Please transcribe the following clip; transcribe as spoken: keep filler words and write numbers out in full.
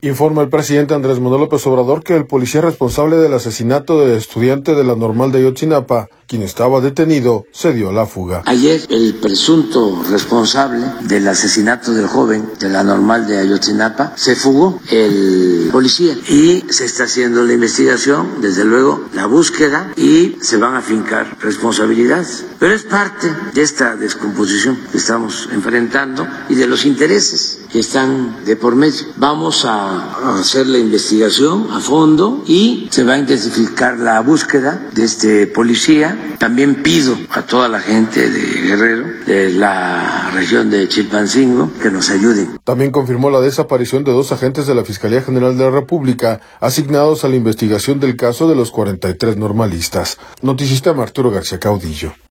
Informa el presidente Andrés Manuel López Obrador que el policía responsable del asesinato del estudiante de la Normal de Ayotzinapa, quien estaba detenido, se dio a la fuga. Ayer el presunto responsable del asesinato del joven de la Normal de Ayotzinapa se fugó, el policía, y se está haciendo la investigación, desde luego la búsqueda, y se van a fincar responsabilidades. Pero es parte de esta descomposición que estamos enfrentando y de los intereses que están de por medio. Vamos a hacer la investigación a fondo y se va a intensificar la búsqueda de este policía. También pido a toda la gente de Guerrero, de la región de Chilpancingo, que nos ayuden. También confirmó la desaparición de dos agentes de la Fiscalía General de la República asignados a la investigación del caso de los cuarenta y tres normalistas. Noticista Arturo García Caudillo.